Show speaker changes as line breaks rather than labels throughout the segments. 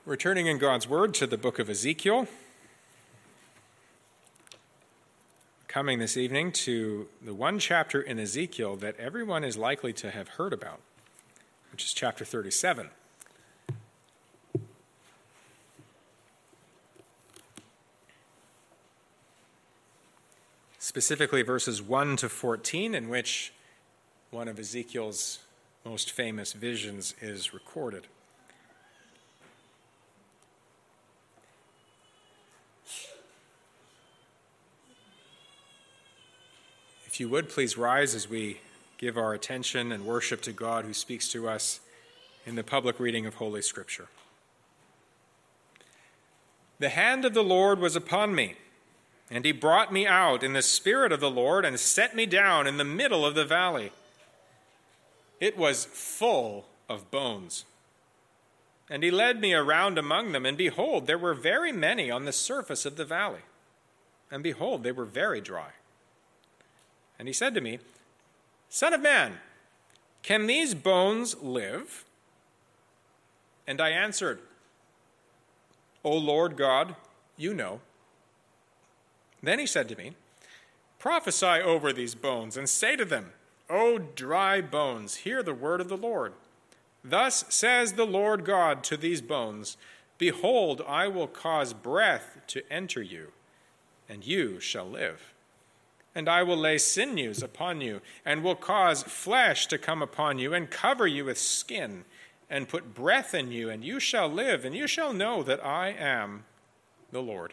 We're turning in God's Word to the book of Ezekiel. Coming this evening to the one chapter in Ezekiel that everyone is likely to have heard about, which is chapter 37. Specifically verses 1 to 14, in which one of Ezekiel's most famous visions is recorded. If you would, please rise as we give our attention and worship to God who speaks to us in the public reading of Holy Scripture. The hand of the Lord was upon me, and he brought me out in the spirit of the Lord and set me down in the middle of the valley. It was full of bones. And he led me around among them, and behold, there were very many on the surface of the valley. And behold, they were very dry. And he said to me, Son of man, can these bones live? And I answered, O Lord God, you know. Then he said to me, Prophesy over these bones and say to them, O dry bones, hear the word of the Lord. Thus says the Lord God to these bones, Behold, I will cause breath to enter you, and you shall live. And I will lay sinews upon you, and will cause flesh to come upon you, and cover you with skin, and put breath in you, and you shall live, and you shall know that I am the Lord.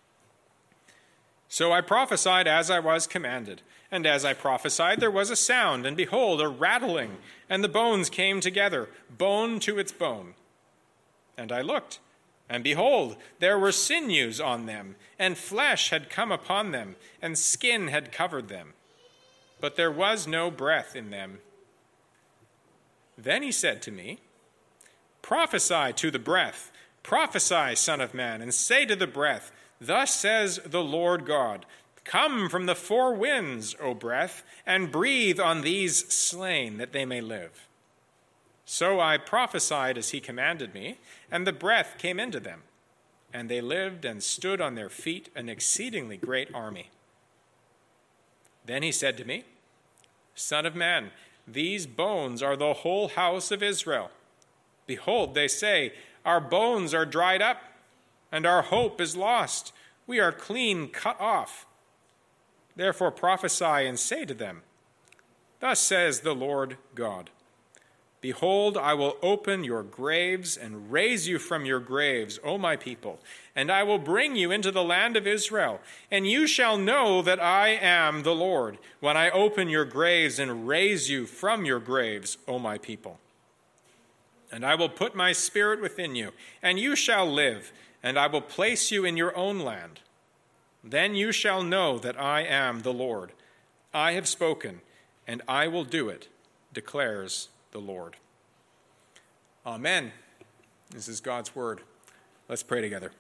So I prophesied as I was commanded, and as I prophesied there was a sound, and behold, a rattling, and the bones came together, bone to its bone. And I looked, and behold, there were sinews on them, and flesh had come upon them, and skin had covered them. But there was no breath in them. Then he said to me, Prophesy to the breath, prophesy, Son of man, and say to the breath, Thus says the Lord God, Come from the four winds, O breath, and breathe on these slain, that they may live. So I prophesied as he commanded me, and the breath came into them. And they lived and stood on their feet, an exceedingly great army. Then he said to me, Son of man, these bones are the whole house of Israel. Behold, they say, Our bones are dried up, and our hope is lost. We are clean cut off. Therefore prophesy and say to them, Thus says the Lord God, Behold, I will open your graves and raise you from your graves, O my people, and I will bring you into the land of Israel, and you shall know that I am the Lord, when I open your graves and raise you from your graves, O my people. And I will put my spirit within you, and you shall live, and I will place you in your own land. Then you shall know that I am the Lord. I have spoken, and I will do it, declares the Lord. Amen. This is God's word. Let's pray together.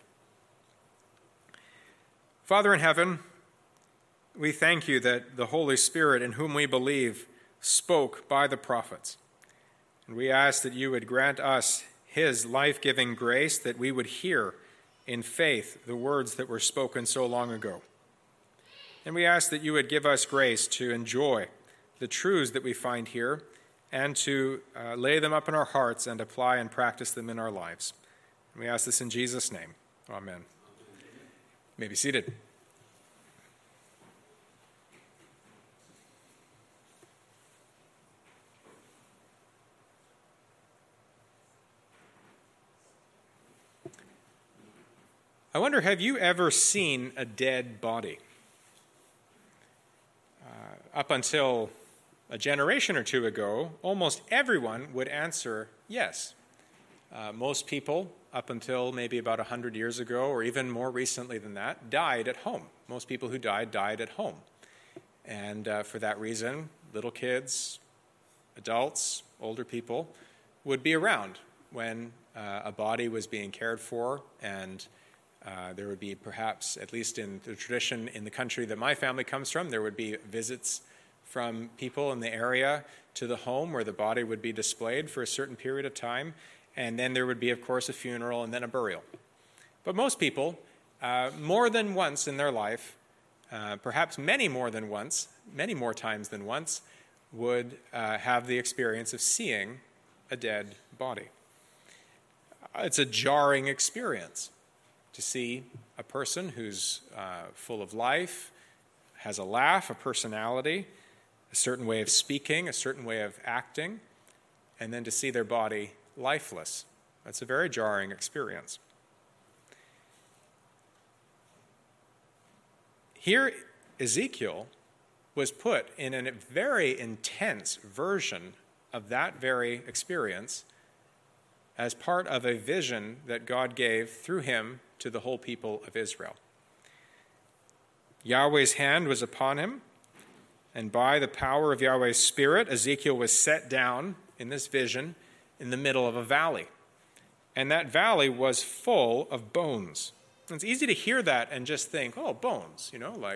Father in heaven, we thank you that the Holy Spirit, in whom we believe, spoke by the prophets. And we ask that you would grant us his life-giving grace, that we would hear in faith the words that were spoken so long ago. And we ask that you would give us grace to enjoy the truths that we find here, and to lay them up in our hearts and apply and practice them in our lives. And we ask this in Jesus' name. Amen. You may be seated. I wonder, have you ever seen a dead body? Up until a generation or two ago, almost everyone would answer yes. Most people, up until maybe about 100 years ago, or even more recently than that, died at home. Most people who died at home. And for that reason, little kids, adults, older people would be around when a body was being cared for, and there would be perhaps, at least in the tradition in the country that my family comes from, there would be visits from people in the area to the home where the body would be displayed for a certain period of time. and then there would be, of course, a funeral and then a burial. But most people, more than once in their life, perhaps many more times than once, would have the experience of seeing a dead body. It's a jarring experience to see a person who's full of life, has a laugh, a personality, a certain way of speaking, a certain way of acting, and then to see their body lifeless. That's a very jarring experience. Here, Ezekiel was put in a very intense version of that very experience as part of a vision that God gave through him to the whole people of Israel. Yahweh's hand was upon him, and by the power of Yahweh's Spirit, Ezekiel was set down in this vision in the middle of a valley. And that valley was full of bones. It's easy to hear that and just think, oh, bones,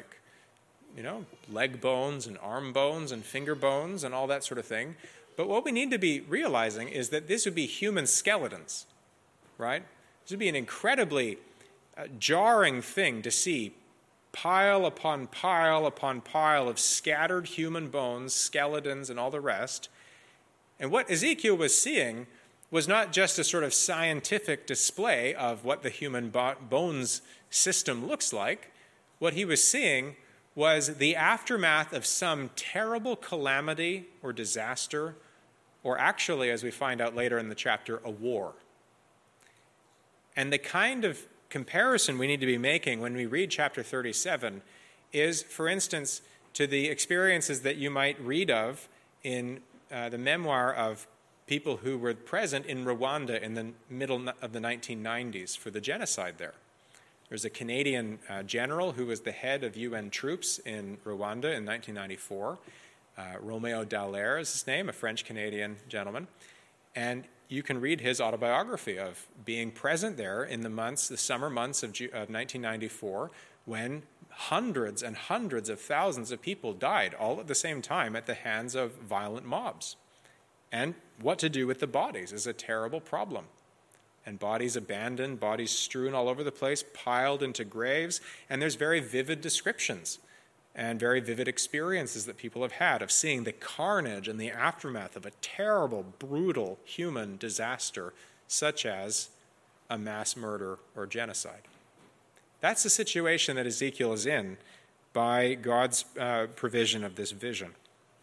leg bones and arm bones and finger bones and all that sort of thing. But what we need to be realizing is that this would be human skeletons, right? This would be an incredibly jarring thing to see pile upon pile upon pile of scattered human bones, skeletons, and all the rest. And what Ezekiel was seeing was not just a sort of scientific display of what the human bones system looks like. What he was seeing was the aftermath of some terrible calamity or disaster, or actually, as we find out later in the chapter, a war. And the kind of comparison we need to be making when we read chapter 37 is, for instance, to the experiences that you might read of in the memoir of people who were present in Rwanda in the middle of the 1990s for the genocide there. There's a Canadian general who was the head of UN troops in Rwanda in 1994. Romeo Dallaire is his name, a French-Canadian gentleman. And you can read his autobiography of being present there in the summer months of 1994, when hundreds and hundreds of thousands of people died all at the same time at the hands of violent mobs. And what to do with the bodies is a terrible problem. And bodies abandoned, bodies strewn all over the place, piled into graves, and there's very vivid descriptions and very vivid experiences that people have had of seeing the carnage and the aftermath of a terrible, brutal human disaster, such as a mass murder or genocide. That's the situation that Ezekiel is in by God's provision of this vision.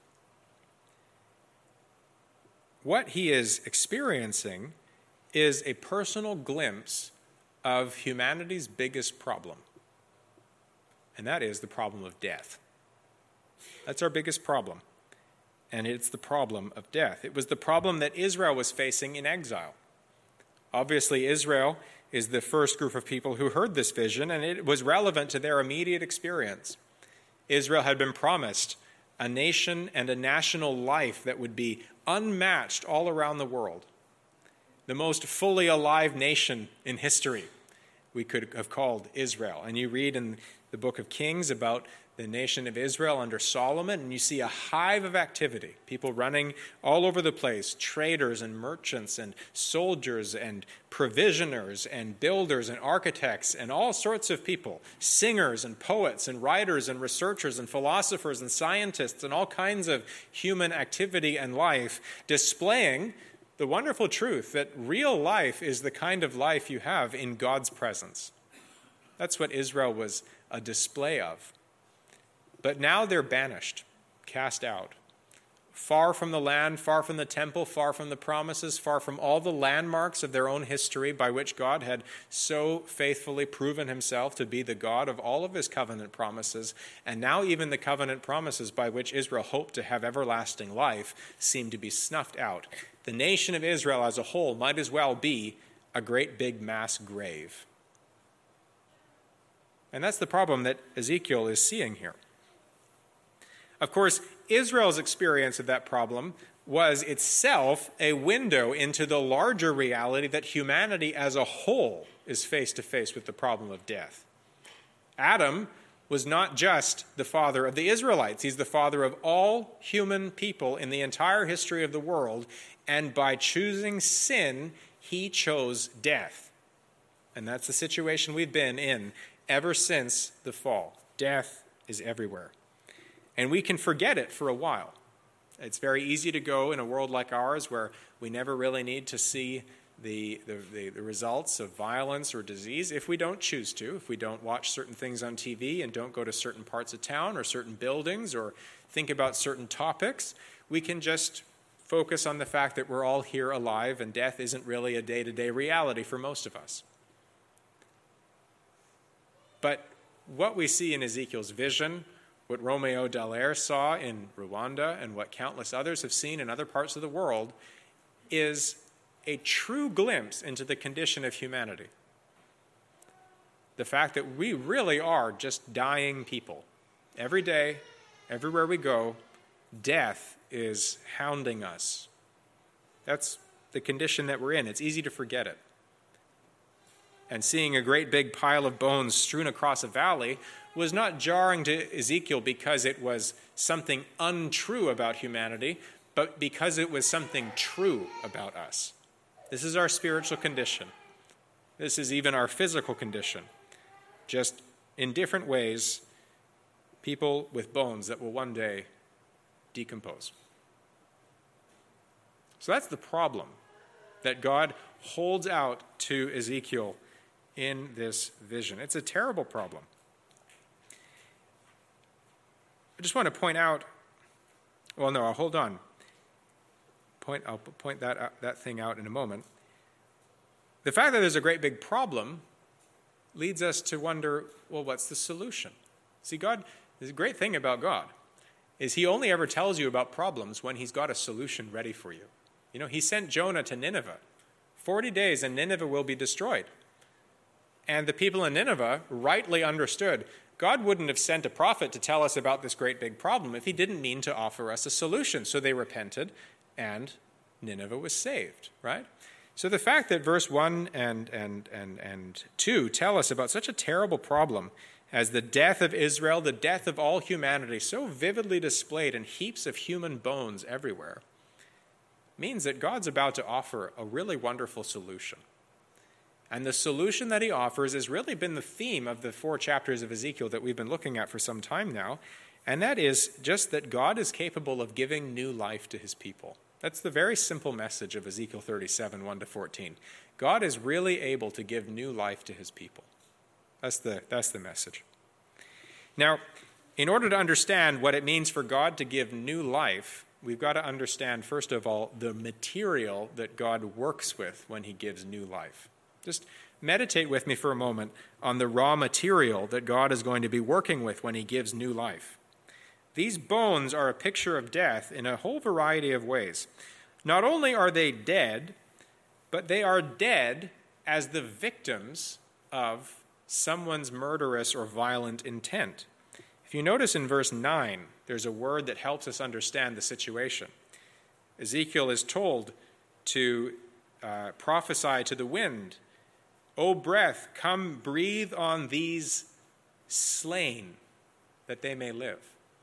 What he is experiencing is a personal glimpse of humanity's biggest problem. And that is the problem of death. That's our biggest problem. And it's the problem of death. It was the problem that Israel was facing in exile. Obviously, Israel is the first group of people who heard this vision, and it was relevant to their immediate experience. Israel had been promised a nation and a national life that would be unmatched all around the world. The most fully alive nation in history we could have called Israel. And you read in the book of Kings about the nation of Israel under Solomon, and you see a hive of activity, people running all over the place, traders and merchants and soldiers and provisioners and builders and architects and all sorts of people, singers and poets and writers and researchers and philosophers and scientists and all kinds of human activity and life, displaying the wonderful truth that real life is the kind of life you have in God's presence. That's what Israel was a display of. But now they're banished, cast out, far from the land, far from the temple, far from the promises, far from all the landmarks of their own history by which God had so faithfully proven himself to be the God of all of his covenant promises. And now even the covenant promises by which Israel hoped to have everlasting life seem to be snuffed out. The nation of Israel as a whole might as well be a great big mass grave. And that's the problem that Ezekiel is seeing here. Of course, Israel's experience of that problem was itself a window into the larger reality that humanity as a whole is face to face with the problem of death. Adam was not just the father of the Israelites. He's the father of all human people in the entire history of the world. And by choosing sin, he chose death. And that's the situation we've been in ever since the fall. Death is everywhere. And we can forget it for a while. It's very easy to go in a world like ours where we never really need to see the results of violence or disease if we don't choose to, if we don't watch certain things on TV and don't go to certain parts of town or certain buildings or think about certain topics. We can just focus on the fact that we're all here alive and death isn't really a day-to-day reality for most of us. But what we see in Ezekiel's vision, what Romeo Dallaire saw in Rwanda, and what countless others have seen in other parts of the world, is a true glimpse into the condition of humanity. The fact that we really are just dying people. Every day, everywhere we go, death is hounding us. That's the condition that we're in. It's easy to forget it. And seeing a great big pile of bones strewn across a valley was not jarring to Ezekiel because it was something untrue about humanity, but because it was something true about us. This is our spiritual condition. This is even our physical condition. Just in different ways, people with bones that will one day decompose. So that's the problem that God holds out to Ezekiel in this vision. It's a terrible problem. I just want to point out, hold on. I'll point that thing out in a moment. The fact that there's a great big problem leads us to wonder, well, what's the solution? See, God, the great thing about God is he only ever tells you about problems when he's got a solution ready for you. You know, he sent Jonah to Nineveh. 40 days and Nineveh will be destroyed. And the people in Nineveh rightly understood God wouldn't have sent a prophet to tell us about this great big problem if he didn't mean to offer us a solution. So they repented, and Nineveh was saved, right? So the fact that verse 1 and 2 tell us about such a terrible problem as the death of Israel, the death of all humanity, so vividly displayed in heaps of human bones everywhere, means that God's about to offer a really wonderful solution. And the solution that he offers has really been the theme of the 4 chapters of Ezekiel that we've been looking at for some time now, and that is just that God is capable of giving new life to his people. That's the very simple message of Ezekiel 37, 1-14. God is really able to give new life to his people. That's the message. Now, in order to understand what it means for God to give new life, we've got to understand, first of all, the material that God works with when he gives new life. Just meditate with me for a moment on the raw material that God is going to be working with when he gives new life. These bones are a picture of death in a whole variety of ways. Not only are they dead, but they are dead as the victims of someone's murderous or violent intent. If you notice in verse 9, there's a word that helps us understand the situation. Ezekiel is told to prophesy to the wind, "O breath, come breathe on these slain, that they may live."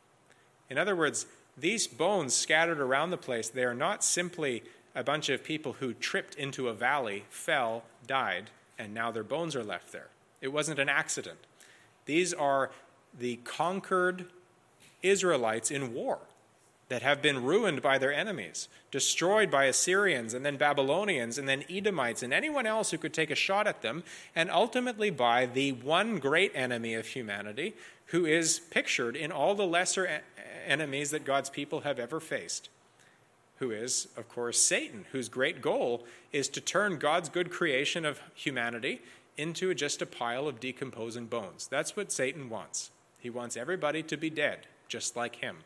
In other words, these bones scattered around the place, they are not simply a bunch of people who tripped into a valley, fell, died, and now their bones are left there. It wasn't an accident. These are the conquered Israelites in war that have been ruined by their enemies, destroyed by Assyrians and then Babylonians and then Edomites and anyone else who could take a shot at them, and ultimately by the one great enemy of humanity who is pictured in all the lesser enemies that God's people have ever faced, who is, of course, Satan, whose great goal is to turn God's good creation of humanity into just a pile of decomposing bones. That's what Satan wants. He wants everybody to be dead, just like him.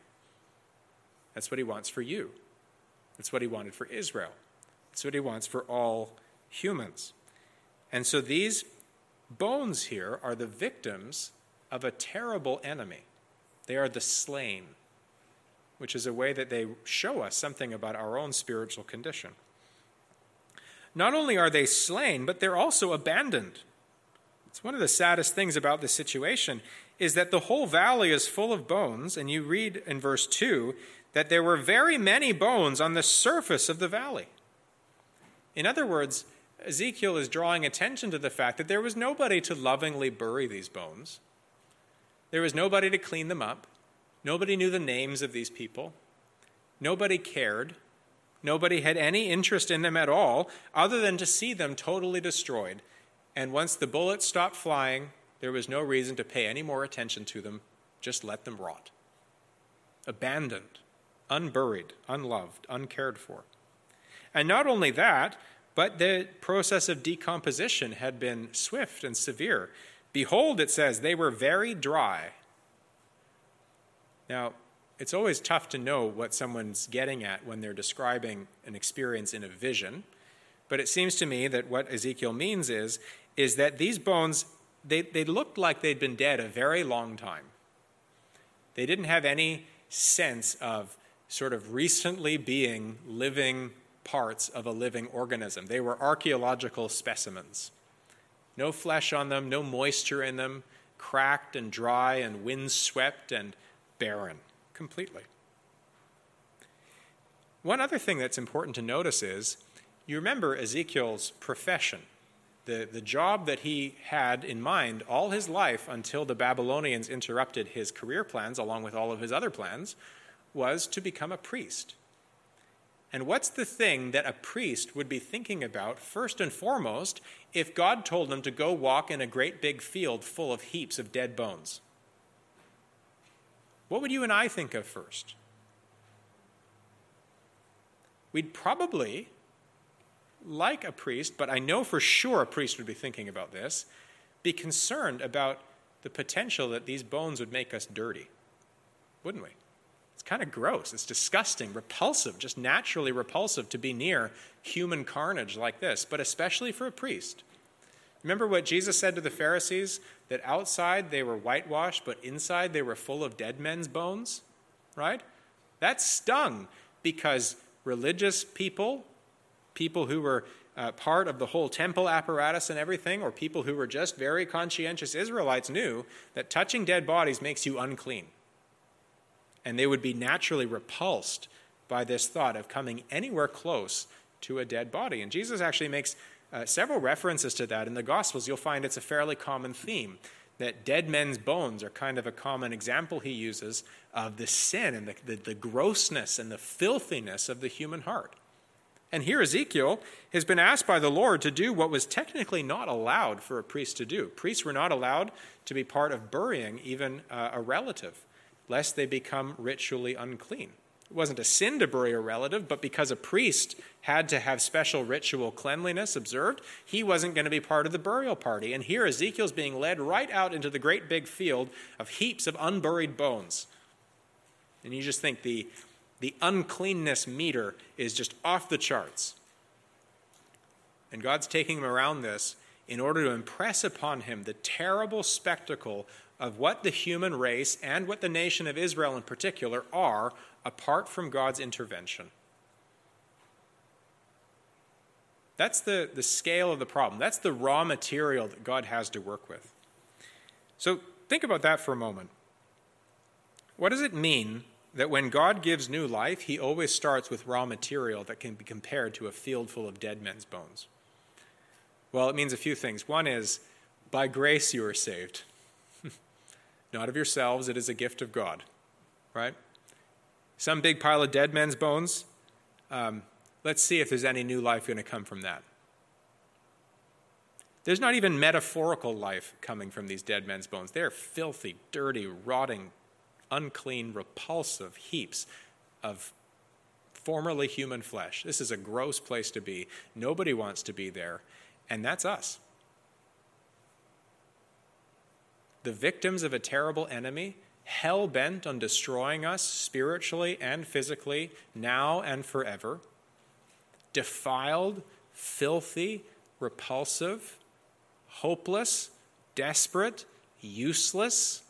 That's what he wants for you. That's what he wanted for Israel. That's what he wants for all humans. And so these bones here are the victims of a terrible enemy. They are the slain, which is a way that they show us something about our own spiritual condition. Not only are they slain, but they're also abandoned. It's one of the saddest things about this situation is that the whole valley is full of bones, and you read in verse 2 that there were very many bones on the surface of the valley. In other words, Ezekiel is drawing attention to the fact that there was nobody to lovingly bury these bones. There was nobody to clean them up. Nobody knew the names of these people. Nobody cared. Nobody had any interest in them at all, other than to see them totally destroyed. And once the bullets stopped flying, there was no reason to pay any more attention to them. Just let them rot. Abandoned, unburied, unloved, uncared for. And not only that, but the process of decomposition had been swift and severe. Behold, it says, they were very dry. Now, it's always tough to know what someone's getting at when they're describing an experience in a vision, but it seems to me that what Ezekiel means is that these bones, they looked like they'd been dead a very long time. They didn't have any sense of sort of recently being living parts of a living organism. They were archaeological specimens. No flesh on them, no moisture in them, cracked and dry and windswept and barren completely. One other thing that's important to notice is, you remember Ezekiel's profession, the job that he had in mind all his life until the Babylonians interrupted his career plans, along with all of his other plans, was to become a priest. And what's the thing that a priest would be thinking about first and foremost if God told them to go walk in a great big field full of heaps of dead bones? What would you and I think of first? We'd probably, like a priest, but I know for sure a priest would be thinking about this, be concerned about the potential that these bones would make us dirty, wouldn't we? It's kind of gross. It's disgusting, repulsive, just naturally repulsive to be near human carnage like this, but especially for a priest. Remember what Jesus said to the Pharisees? That outside they were whitewashed, but inside they were full of dead men's bones, right? That stung because religious people who were part of the whole temple apparatus and everything, or people who were just very conscientious Israelites knew that touching dead bodies makes you unclean. And they would be naturally repulsed by this thought of coming anywhere close to a dead body. And Jesus actually makes several references to that. In the Gospels, you'll find it's a fairly common theme, that dead men's bones are kind of a common example he uses of the sin and the grossness and the filthiness of the human heart. And here Ezekiel has been asked by the Lord to do what was technically not allowed for a priest to do. Priests were not allowed to be part of burying even a relative, lest they become ritually unclean. It wasn't a sin to bury a relative, but because a priest had to have special ritual cleanliness observed, he wasn't going to be part of the burial party. And here Ezekiel's being led right out into the great big field of heaps of unburied bones. And you just think the uncleanness meter is just off the charts. And God's taking him around this in order to impress upon him the terrible spectacle of what the human race and what the nation of Israel in particular are apart from God's intervention. That's the scale of the problem. That's the raw material that God has to work with. So think about that for a moment. What does it mean that when God gives new life, he always starts with raw material that can be compared to a field full of dead men's bones? Well, it means a few things. One is, by grace you are saved. Not of yourselves, it is a gift of God, right? Some big pile of dead men's bones, let's see if there's any new life going to come from that. There's not even metaphorical life coming from these dead men's bones. They're filthy, dirty, rotting, unclean, repulsive heaps of formerly human flesh. This is a gross place to be. Nobody wants to be there, and that's us. The victims of a terrible enemy, hell-bent on destroying us spiritually and physically, now and forever. Defiled, filthy, repulsive, hopeless, desperate, useless.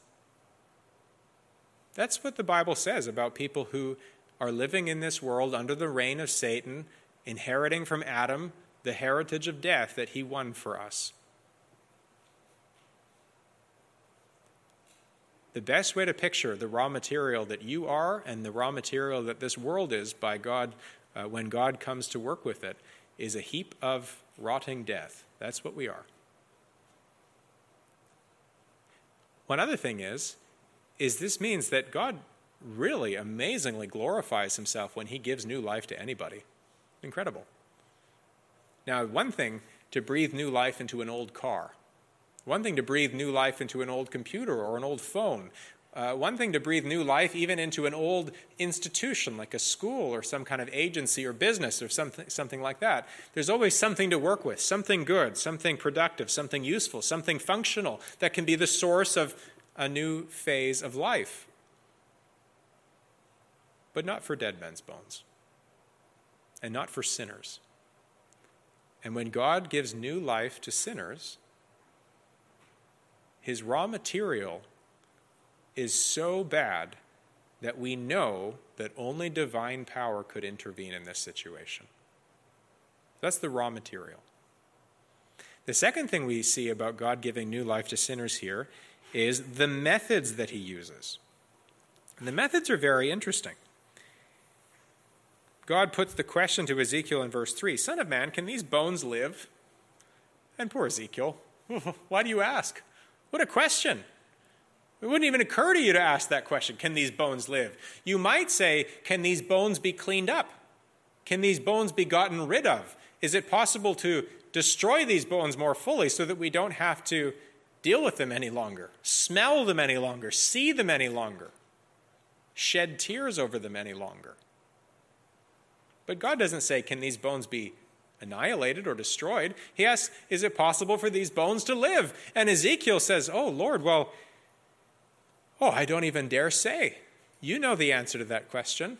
That's what the Bible says about people who are living in this world under the reign of Satan, inheriting from Adam the heritage of death that he won for us. The best way to picture the raw material that you are and the raw material that this world is by God when God comes to work with it is a heap of rotting death. That's what we are. One other thing is this means that God really amazingly glorifies himself when he gives new life to anybody. Incredible. Now, one thing to breathe new life into an old car. One thing to breathe new life into an old computer or an old phone. One thing to breathe new life even into an old institution like a school or some kind of agency or business or something like that. There's always something to work with, something good, something productive, something useful, something functional that can be the source of a new phase of life. But not for dead men's bones, and not for sinners. And when God gives new life to sinners, his raw material is so bad that we know that only divine power could intervene in this situation. That's the raw material. The second thing we see about God giving new life to sinners here is the methods that he uses. And the methods are very interesting. God puts the question to Ezekiel in verse 3, "Son of man, can these bones live?" And poor Ezekiel, why do you ask? What a question. It wouldn't even occur to you to ask that question, can these bones live? You might say, can these bones be cleaned up? Can these bones be gotten rid of? Is it possible to destroy these bones more fully so that we don't have to deal with them any longer, smell them any longer, see them any longer, shed tears over them any longer? But God doesn't say, can these bones be annihilated or destroyed? He asks, is it possible for these bones to live? And Ezekiel says, oh, Lord, I don't even dare say. You know the answer to that question.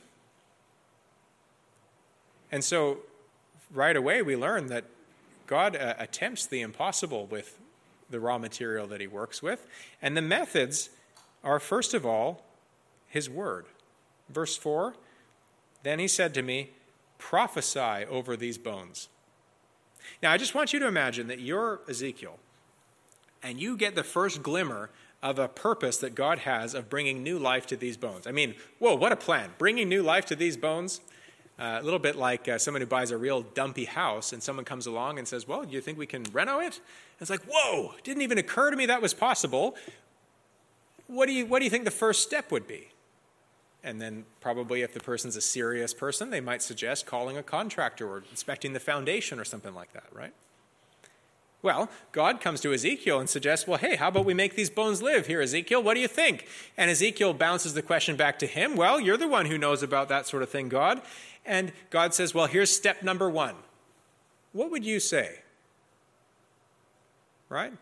And so right away we learn that God attempts the impossible with the raw material that he works with. And the methods are, first of all, his word. Verse 4, then he said to me, prophesy over these bones. Now, I just want you to imagine that you're Ezekiel, and you get the first glimmer of a purpose that God has of bringing new life to these bones. I mean, whoa, what a plan. Bringing new life to these bones. A little bit like someone who buys a real dumpy house and someone comes along and says, well, do you think we can reno it? And it's like, whoa, it didn't even occur to me that was possible. What do you think the first step would be? And then probably if the person's a serious person, they might suggest calling a contractor or inspecting the foundation or something like that, right? Well, God comes to Ezekiel and suggests, well, hey, how about we make these bones live? Here, Ezekiel, what do you think? And Ezekiel bounces the question back to him. Well, you're the one who knows about that sort of thing, God. And God says, well, here's step number 1. What would you say? Right?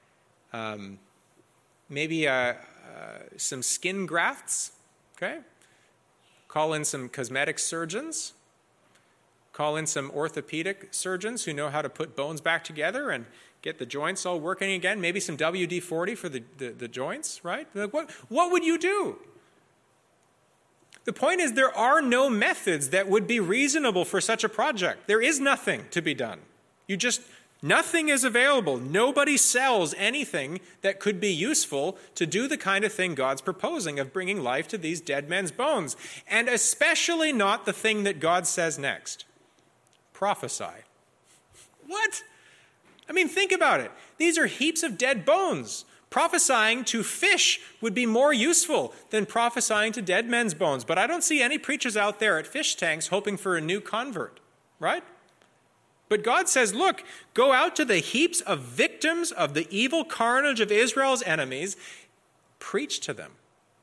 Maybe some skin grafts, okay? Call in some cosmetic surgeons. Call in some orthopedic surgeons who know how to put bones back together and get the joints all working again. Maybe some WD-40 for the joints, right? What would you do? The point is there are no methods that would be reasonable for such a project. There is nothing to be done. Nothing is available. Nobody sells anything that could be useful to do the kind of thing God's proposing of bringing life to these dead men's bones. And especially not the thing that God says next. Prophesy. What? I mean, think about it. These are heaps of dead bones. Prophesying to fish would be more useful than prophesying to dead men's bones. But I don't see any preachers out there at fish tanks hoping for a new convert, right? But God says, look, go out to the heaps of victims of the evil carnage of Israel's enemies. Preach to them.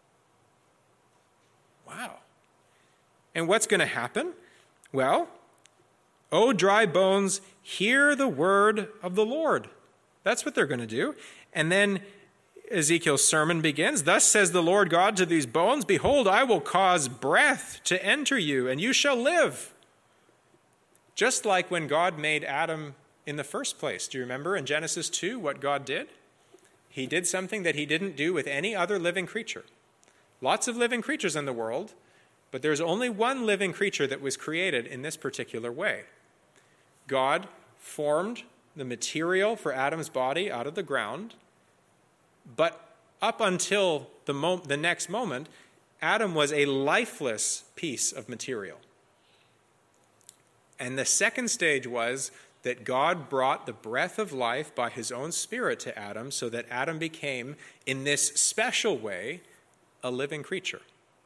Wow. And what's going to happen? Well, O dry bones, hear the word of the Lord. That's what they're going to do. And then Ezekiel's sermon begins. Thus says the Lord God to these bones, behold, I will cause breath to enter you, and you shall live. Just like when God made Adam in the first place. Do you remember in Genesis 2 what God did? He did something that he didn't do with any other living creature. Lots of living creatures in the world, but there's only one living creature that was created in this particular way. God formed the material for Adam's body out of the ground, but up until the next moment, Adam was a lifeless piece of material. And the second stage was that God brought the breath of life by his own Spirit to Adam so that Adam became, in this special way, a living creature.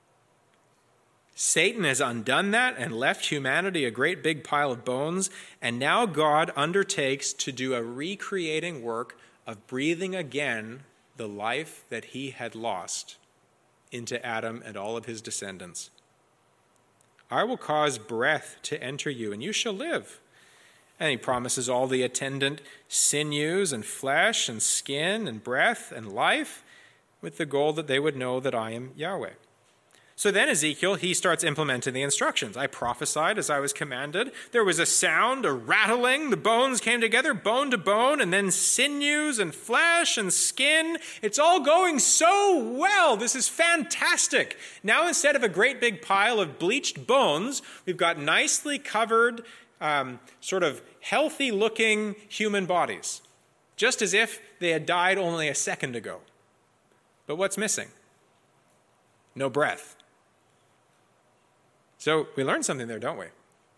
Satan has undone that and left humanity a great big pile of bones, and now God undertakes to do a recreating work of breathing again the life that he had lost into Adam and all of his descendants. I will cause breath to enter you, and you shall live. And he promises all the attendant sinews and flesh and skin and breath and life, with the goal that they would know that I am Yahweh. So then Ezekiel, he starts implementing the instructions. I prophesied as I was commanded. There was a sound, a rattling. The bones came together, bone to bone, and then sinews and flesh and skin. It's all going so well. This is fantastic. Now instead of a great big pile of bleached bones, we've got nicely covered, sort of healthy-looking human bodies, just as if they had died only a second ago. But what's missing? No breath. So we learned something there, don't we?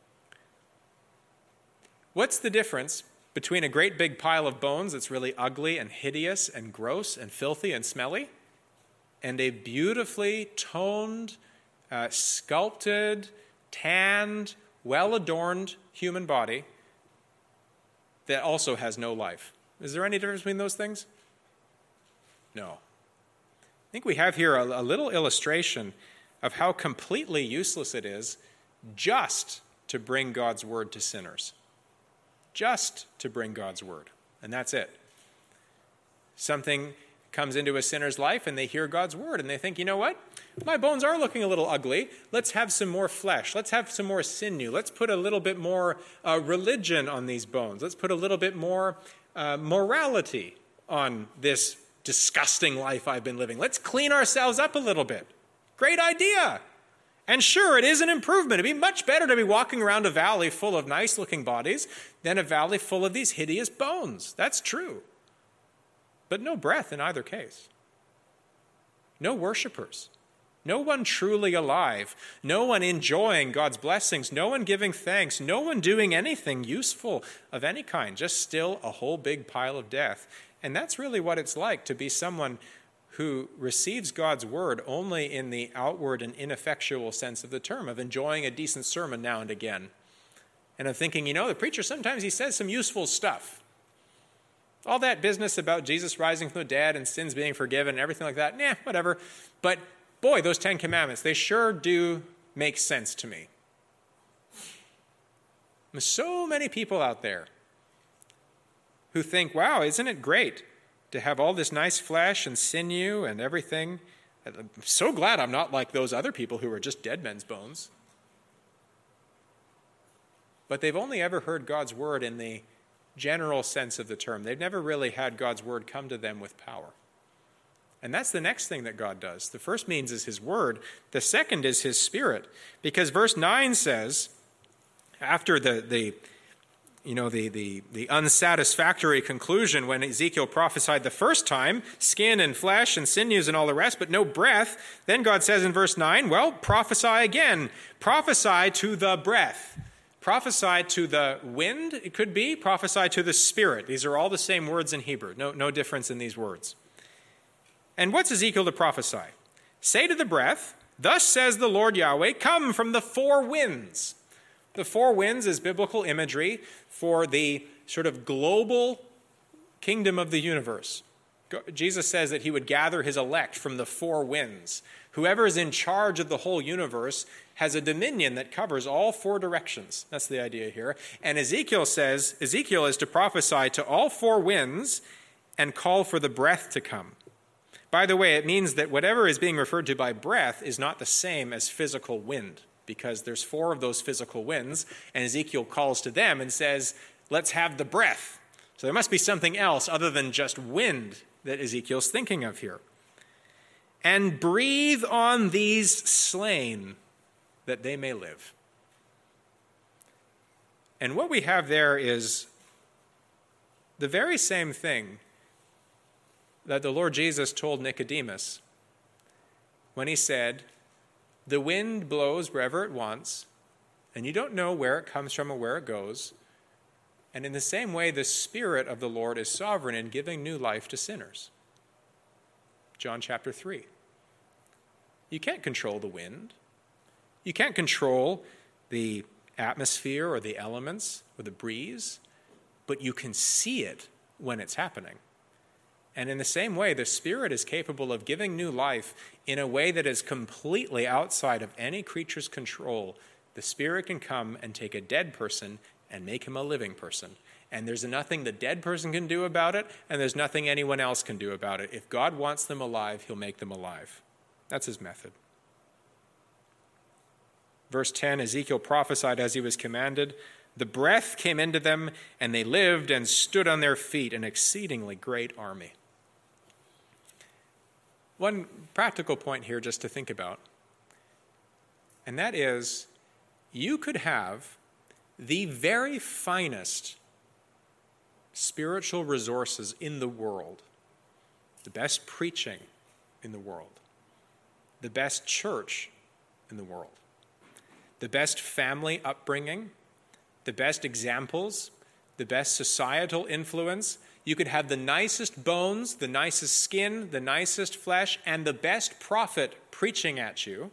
What's the difference between a great big pile of bones that's really ugly and hideous and gross and filthy and smelly and a beautifully toned, sculpted, tanned, well-adorned human body that also has no life? Is there any difference between those things? No. I think we have here a little illustration of how completely useless it is just to bring God's word to sinners. Just to bring God's word. And that's it. Something comes into a sinner's life and they hear God's word and they think, you know what? My bones are looking a little ugly. Let's have some more flesh. Let's have some more sinew. Let's put a little bit more religion on these bones. Let's put a little bit more morality on this disgusting life I've been living. Let's clean ourselves up a little bit. Great idea. And sure, it is an improvement. It'd be much better to be walking around a valley full of nice-looking bodies than a valley full of these hideous bones. That's true. But no breath in either case. No worshipers. No one truly alive. No one enjoying God's blessings. No one giving thanks. No one doing anything useful of any kind. Just still a whole big pile of death. And that's really what it's like to be someone who receives God's word only in the outward and ineffectual sense of the term, of enjoying a decent sermon now and again. And of thinking, you know, the preacher sometimes he says some useful stuff. All that business about Jesus rising from the dead and sins being forgiven and everything like that, whatever. But boy, those 10 commandments, they sure do make sense to me. There's so many people out there who think, wow, isn't it great to have all this nice flesh and sinew and everything? I'm so glad I'm not like those other people who are just dead men's bones. But they've only ever heard God's word in the general sense of the term. They've never really had God's word come to them with power. And that's the next thing that God does. The first means is his word. The second is his spirit. Because verse 9 says, after the unsatisfactory conclusion when Ezekiel prophesied the first time, skin and flesh and sinews and all the rest, but no breath, then God says in verse 9, well, prophesy again. Prophesy to the breath. Prophesy to the wind, it could be. Prophesy to the spirit. These are all the same words in Hebrew. No difference in these words. And what's Ezekiel to prophesy? Say to the breath, thus says the Lord Yahweh, come from the four winds. The four winds is biblical imagery for the sort of global kingdom of the universe. Jesus says that he would gather his elect from the four winds. Whoever is in charge of the whole universe has a dominion that covers all four directions. That's the idea here. And Ezekiel says, Ezekiel is to prophesy to all four winds and call for the breath to come. By the way, it means that whatever is being referred to by breath is not the same as physical wind, because there's four of those physical winds, and Ezekiel calls to them and says, let's have the breath. So there must be something else other than just wind that Ezekiel's thinking of here. And breathe on these slain that they may live. And what we have there is the very same thing that the Lord Jesus told Nicodemus when he said, the wind blows wherever it wants, and you don't know where it comes from or where it goes, And in the same way, the Spirit of the Lord is sovereign in giving new life to sinners. John chapter 3. You can't control the wind. You can't control the atmosphere or the elements or the breeze, but you can see it when it's happening. And in the same way, the Spirit is capable of giving new life in a way that is completely outside of any creature's control. The Spirit can come and take a dead person and make him a living person. And there's nothing the dead person can do about it, and there's nothing anyone else can do about it. If God wants them alive, he'll make them alive. That's his method. Verse 10, Ezekiel prophesied as he was commanded. The breath came into them, and they lived and stood on their feet, an exceedingly great army. One practical point here just to think about, and that is, you could have the very finest spiritual resources in the world, the best preaching in the world, the best church in the world, the best family upbringing, the best examples, the best societal influence. You could have the nicest bones, the nicest skin, the nicest flesh, and the best prophet preaching at you.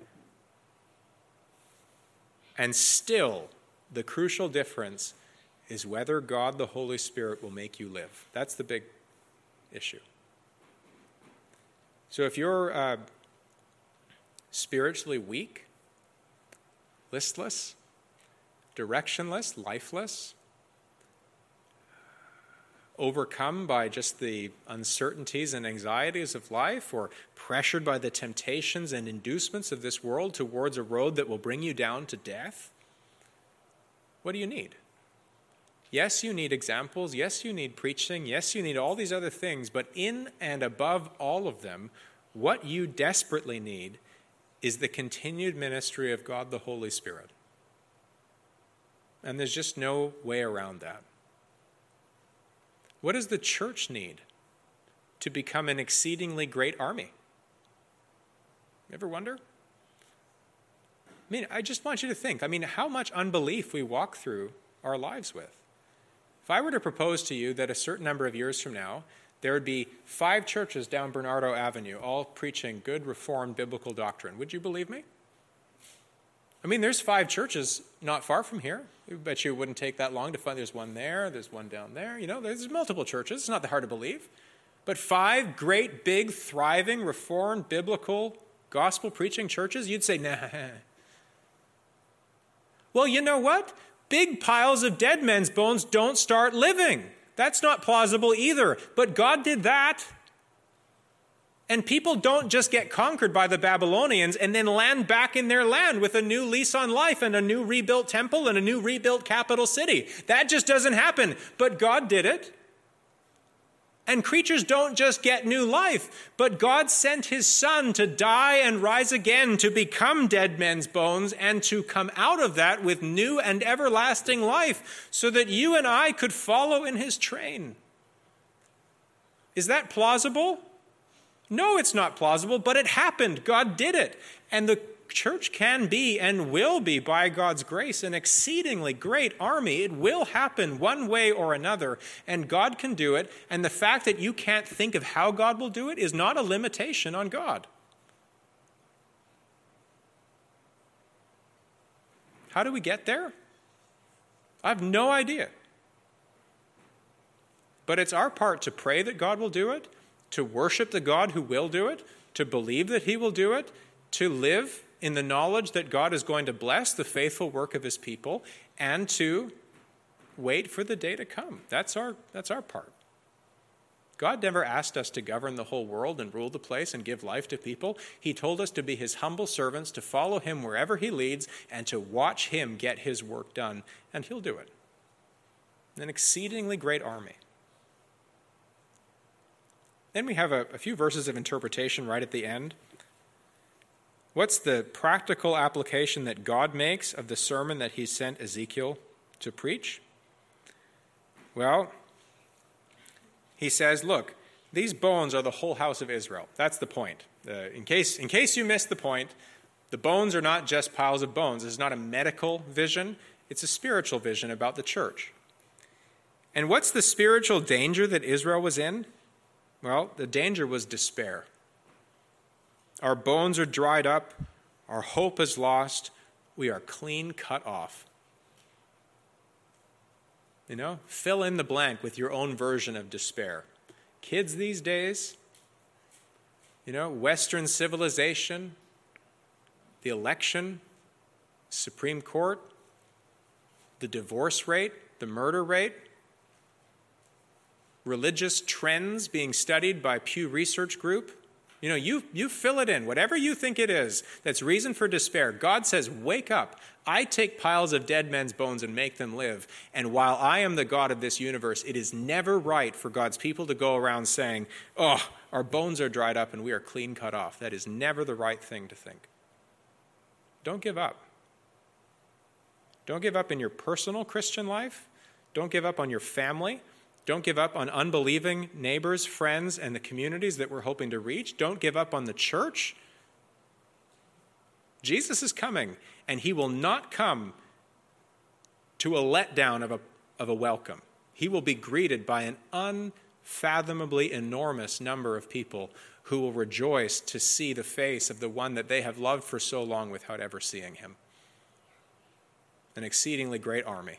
And still, the crucial difference is whether God the Holy Spirit will make you live. That's the big issue. So if you're spiritually weak, listless, directionless, lifeless, overcome by just the uncertainties and anxieties of life, or pressured by the temptations and inducements of this world towards a road that will bring you down to death, what do you need? Yes, you need examples. Yes, you need preaching. Yes, you need all these other things. But in and above all of them, what you desperately need is the continued ministry of God the Holy Spirit. And there's just no way around that. What does the church need to become an exceedingly great army? Ever wonder? I just want you to think, how much unbelief we walk through our lives with. If I were to propose to you that a certain number of years from now, there would be 5 churches down Bernardo Avenue, all preaching good, reformed, biblical doctrine, would you believe me? There's 5 churches not far from here. I bet you it wouldn't take that long to find there's one there, there's one down there. There's multiple churches. It's not that hard to believe. But 5 great, big, thriving, reformed, biblical, gospel-preaching churches, you'd say, nah. Well, you know what? Big piles of dead men's bones don't start living. That's not plausible either. But God did that. And people don't just get conquered by the Babylonians and then land back in their land with a new lease on life and a new rebuilt temple and a new rebuilt capital city. That just doesn't happen. But God did it. And creatures don't just get new life, but God sent his Son to die and rise again, to become dead men's bones, and to come out of that with new and everlasting life, so that you and I could follow in his train. Is that plausible? No, it's not plausible, but it happened. God did it. And the church can be and will be, by God's grace, an exceedingly great army. It will happen one way or another, and God can do it. And the fact that you can't think of how God will do it is not a limitation on God. How do we get there? I have no idea. But it's our part to pray that God will do it, to worship the God who will do it, to believe that he will do it, to live in the knowledge that God is going to bless the faithful work of his people, and to wait for the day to come. That's our part. God never asked us to govern the whole world and rule the place and give life to people. He told us to be his humble servants, to follow him wherever he leads, and to watch him get his work done, and he'll do it. An exceedingly great army. Then we have a few verses of interpretation right at the end. What's the practical application that God makes of the sermon that he sent Ezekiel to preach? Well, he says, look, these bones are the whole house of Israel. That's the point. In case you missed the point, the bones are not just piles of bones. It's not a medical vision. It's a spiritual vision about the church. And what's the spiritual danger that Israel was in? Well, the danger was despair. Our bones are dried up. Our hope is lost. We are clean cut off. Fill in the blank with your own version of despair. Kids these days, Western civilization, the election, Supreme Court, the divorce rate, the murder rate, religious trends being studied by Pew Research Group. You fill it in, whatever you think it is that's reason for despair. God says, wake up. I take piles of dead men's bones and make them live. And while I am the God of this universe, it is never right for God's people to go around saying, oh, our bones are dried up and we are clean cut off. That is never the right thing to think. Don't give up. Don't give up in your personal Christian life. Don't give up on your family. Don't give up on unbelieving neighbors, friends, and the communities that we're hoping to reach. Don't give up on the church. Jesus is coming, and he will not come to a letdown of a welcome. He will be greeted by an unfathomably enormous number of people who will rejoice to see the face of the one that they have loved for so long without ever seeing him. An exceedingly great army.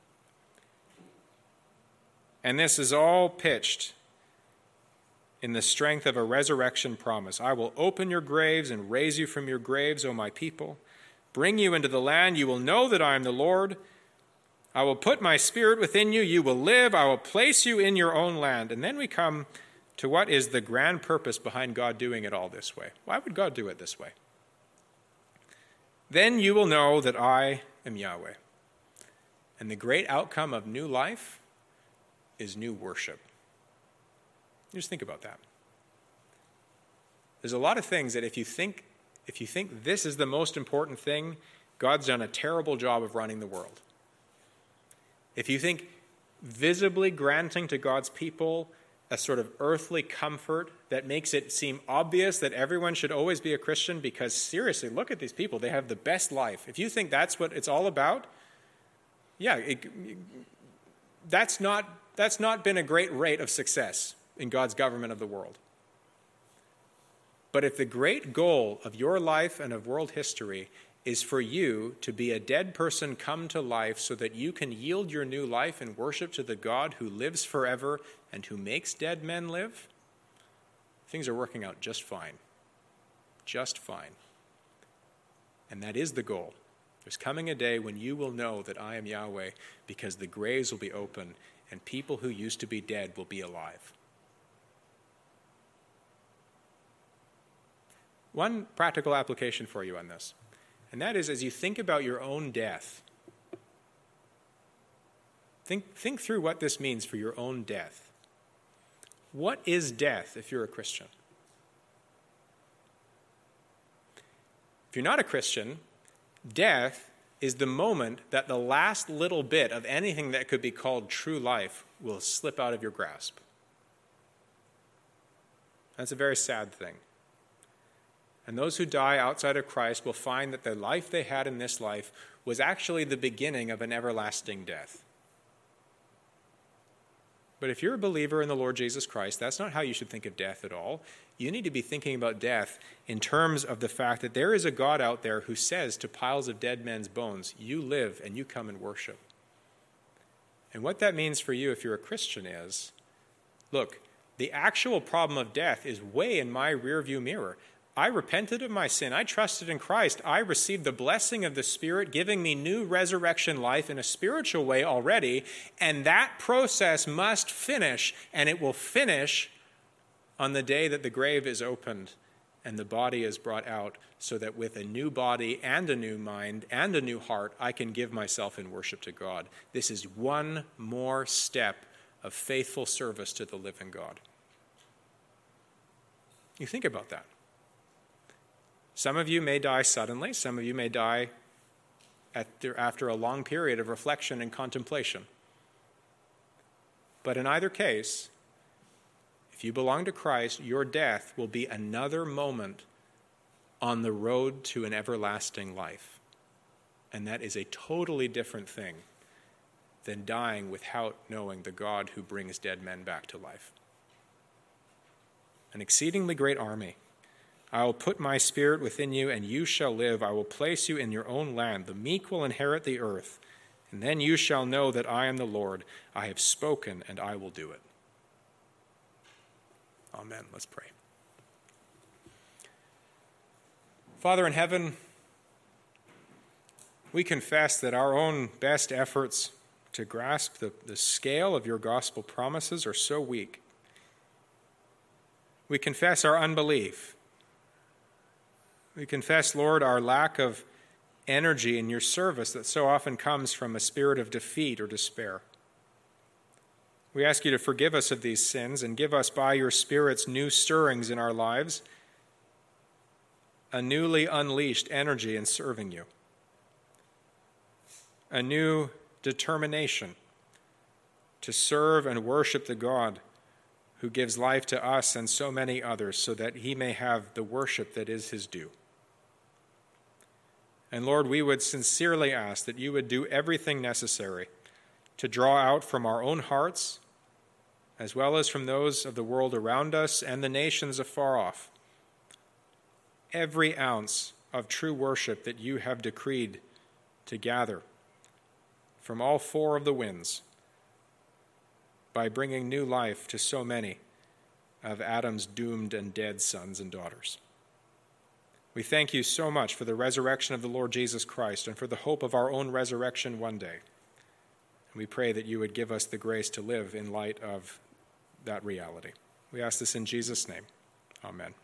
And this is all pitched in the strength of a resurrection promise. I will open your graves and raise you from your graves, O my people. Bring you into the land. You will know that I am the Lord. I will put my spirit within you. You will live. I will place you in your own land. And then we come to what is the grand purpose behind God doing it all this way. Why would God do it this way? Then you will know that I am Yahweh. And the great outcome of new life is new worship. Just think about that. There's a lot of things that if you think this is the most important thing, God's done a terrible job of running the world. If you think visibly granting to God's people a sort of earthly comfort that makes it seem obvious that everyone should always be a Christian because seriously, look at these people, they have the best life. If you think that's what it's all about, that's not been a great rate of success in God's government of the world. But if the great goal of your life and of world history is for you to be a dead person come to life so that you can yield your new life in worship to the God who lives forever and who makes dead men live, things are working out just fine. Just fine. And that is the goal. There's coming a day when you will know that I am Yahweh because the graves will be open and people who used to be dead will be alive. One practical application for you on this, and that is as you think about your own death, think through what this means for your own death. What is death if you're a Christian? If you're not a Christian, death is the moment that the last little bit of anything that could be called true life will slip out of your grasp. That's a very sad thing. And those who die outside of Christ will find that the life they had in this life was actually the beginning of an everlasting death. But if you're a believer in the Lord Jesus Christ, that's not how you should think of death at all. You need to be thinking about death in terms of the fact that there is a God out there who says to piles of dead men's bones, you live and you come and worship. And what that means for you if you're a Christian is, look, the actual problem of death is way in my rearview mirror. I repented of my sin. I trusted in Christ. I received the blessing of the Spirit, giving me new resurrection life in a spiritual way already. And that process must finish, and it will finish on the day that the grave is opened and the body is brought out, so that with a new body and a new mind and a new heart, I can give myself in worship to God. This is one more step of faithful service to the living God. You think about that. Some of you may die suddenly. Some of you may die after a long period of reflection and contemplation. But in either case, if you belong to Christ, your death will be another moment on the road to an everlasting life. And that is a totally different thing than dying without knowing the God who brings dead men back to life. An exceedingly great army. I will put my spirit within you, and you shall live. I will place you in your own land. The meek will inherit the earth. And then you shall know that I am the Lord. I have spoken, and I will do it. Amen. Let's pray. Father in heaven, we confess that our own best efforts to grasp the scale of your gospel promises are so weak. We confess our unbelief. We confess, Lord, our lack of energy in your service that so often comes from a spirit of defeat or despair. We ask you to forgive us of these sins and give us by your Spirit's new stirrings in our lives a newly unleashed energy in serving you, a new determination to serve and worship the God who gives life to us and so many others so that he may have the worship that is his due. And Lord, we would sincerely ask that you would do everything necessary to draw out from our own hearts, as well as from those of the world around us and the nations afar off, every ounce of true worship that you have decreed to gather from all four of the winds by bringing new life to so many of Adam's doomed and dead sons and daughters. We thank you so much for the resurrection of the Lord Jesus Christ and for the hope of our own resurrection one day. And we pray that you would give us the grace to live in light of that reality. We ask this in Jesus' name. Amen.